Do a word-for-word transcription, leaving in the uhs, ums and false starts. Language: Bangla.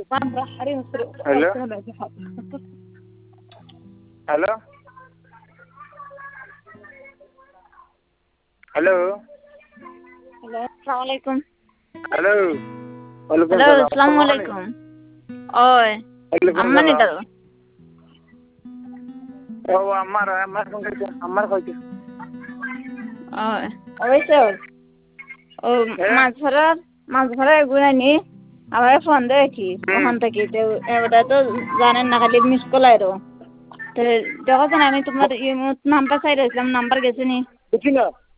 হ্যালো হ্যালো হ্যালো হ্যালো আসসালামু আলাইকুম হ্যালো ওয়ালাইকুম হ্যালো সালাম আসসালামু আলাইকুম ওই ওয়ালাইকুম আম্মানি সালাম দাও ও আমার আমার ফোন কইছে আমার কইছে ওই অবশ্য ও মাছ ধরার মাছ ধরার গুনানি আবার ফোন দেয় কি ওখান থেকে তো ওটা তো জানেন না খালি মিস কল আইরো তো যখন আমি তোমার নাম্বার চাই রয়েছিলাম নাম্বার গেছে নি বুঝছি না